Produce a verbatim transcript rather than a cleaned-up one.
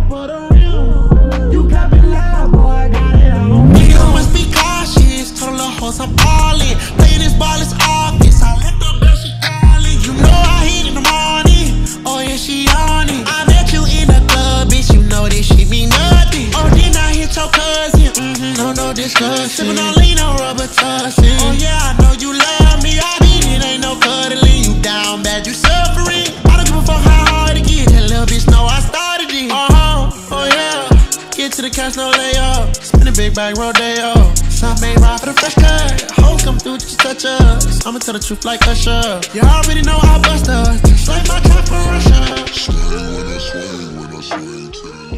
for the real. You got me loud, boy, I got it on. Nigga must be cautious. Told the hoes I'm all in. Playing this ball is obvious. I let the girl she calling. You know I hit in the morning. Oh yeah, she on it. I met you in the club, bitch. You know this shit mean nothing. Oh, then I hit your cousin. Mm-hmm, no, no discussion. Sippin' on lean on rubber tussin'. Oh yeah, I know you love me. I mean it ain't no cuddling. You down bad, you suffering. I don't give a fuck how hard it get. That little bitch know I started it. Uh-huh, oh yeah. Get to the cash, no layup. Spin a big bag, rodeo. Some ain't ride for the fresh cut. Hoes come through, just touch us. I'ma tell the truth like Usher. You already know I bust us. Just like my trap for Russia. Swing when I swing, when I swing to the